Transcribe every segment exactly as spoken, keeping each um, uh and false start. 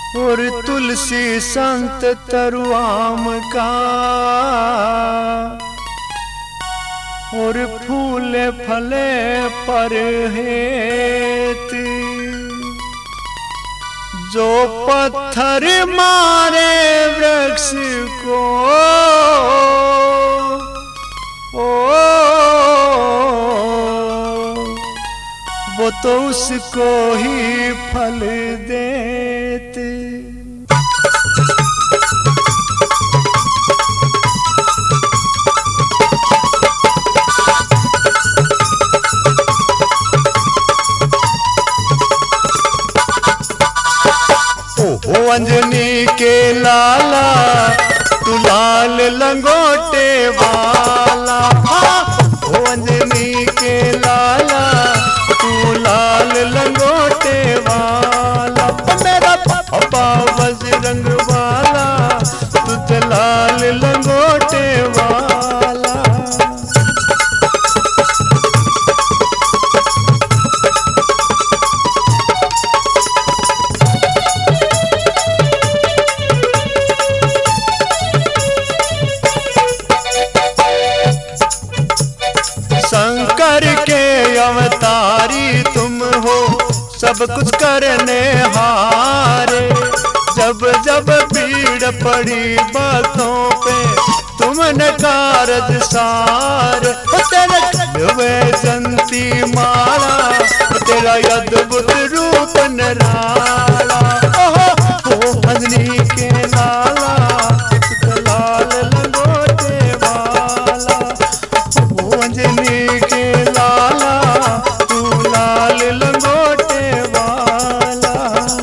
और तुलसी संत तरुआम का और फूले फले पर हेत जो पत्थर मारे वृक्ष को ओ वो तो उसको ही फल देते। ओ अंजनी के लाला तू लाल लंगोटे वाला, ओ अंजनी के लाला तू लाल लंगोटे वाला, मेरा पापा बजरंग वाला तू लाल लंगोटे वाला। शंकर के अवतारी तुम हो, सब कुछ करने हारे, जब जब भीड़ पड़ी बातों पे तुमने कारज सार, तेरे वैजंती माला तेरा अद्भुत रूप निराला, ओ अंजनी के लाला लाल लंगोटे वाला, ओ अंजनी के लाला तू लाल लंगोटे वाला।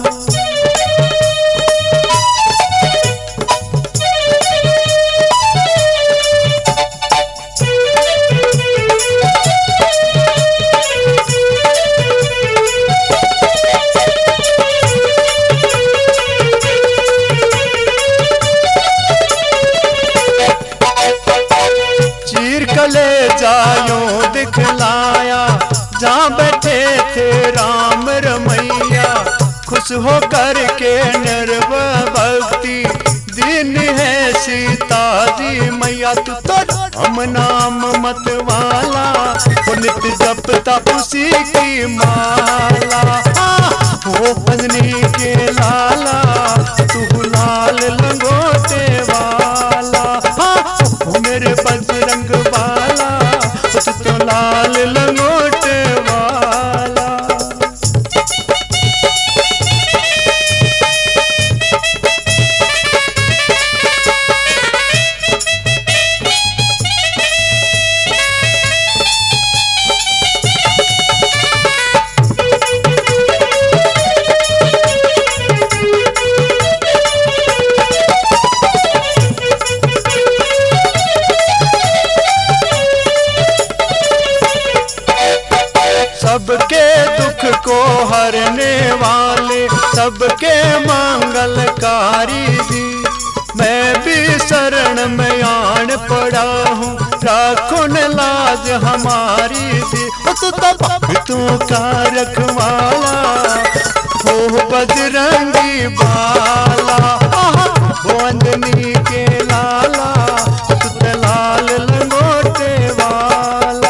चीर कले जायो दिखलाया जहाँ बैठे थे राम रमैया, खुश हो करके निर्भय भक्ति दीन है सीता जी मैया, तू तो हम नाम मत वाला नित्य जपता उसी की माला, ओ अंजनी के लाला तू लाल लंगोटे वाला, ओ मेरे बजरंग वाला तू तो लाल लंगोटे वाला। सबके दुख को हरने वाले सबके मंगलकारी जी, मैं भी शरण में आन पड़ा हूँ राखो न लाज हमारी जी, तू तो भक्तों का रखवाला हो बजरंगी बाला, वो अंजनी के लाला तू तो लाल लंगोटे वाला।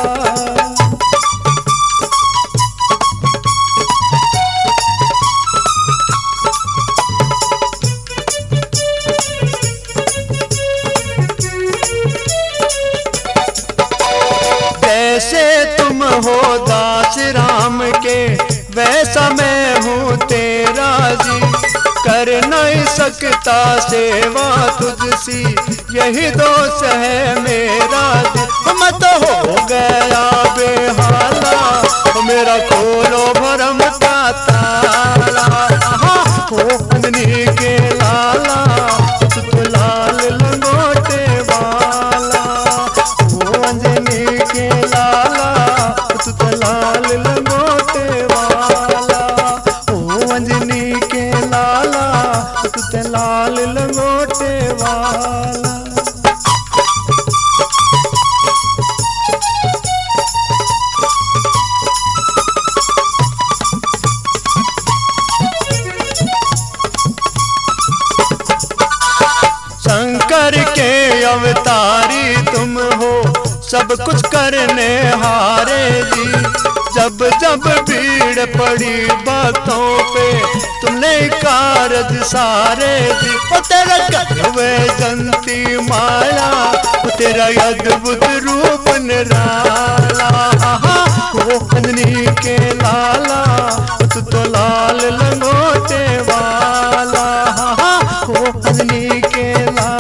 जैसे तुम हो दास राम के वैसा मैं हूँ तेरा जी, कर नहीं सकता सेवा तुझसी यही दोष है मेरा जी, मैं तो हो गया बेहाला मेरा खोलो भरम का ताला, हो अंजनी के लाला तू तो लाल लंगोटे वाला, हो अंजनी के लाला तू तो लाल लंगोटे वाला, हो अंजनी के लाला तू तो लाल लंगोटे वाला। अवतारी तुम हो, सब कुछ करने हारे जी। जब जब भीड़ पड़ी भक्तों पे, तुमने कारज सारे दी। ओ तेरा कटवे जंती माला, ओ तेरा अद्भुत रूप निराला। ओ अंजनी के लाला, तू तो लाल लंगोटे वाला। ओ अंजनी के लाला।